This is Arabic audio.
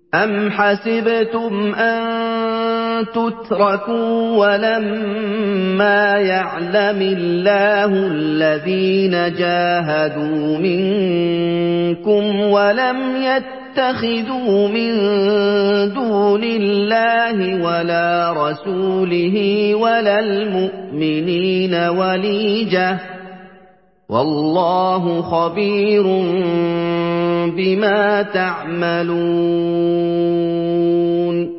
أَمْ حَسِبْتُمْ أَن تُتْرَكُوا وَلَمَّا يَعْلَمِ اللَّهُ الَّذِينَ جَاهَدُوا مِنكُمْ وَلَمْ يَتَّخِذُوا مِن دُونِ اللَّهِ وَلَا رَسُولِهِ وَلَا الْمُؤْمِنِينَ وَلِيجَةً ۚ وَاللَّهُ خَبِيرٌ بِمَا تَعْمَلُونَ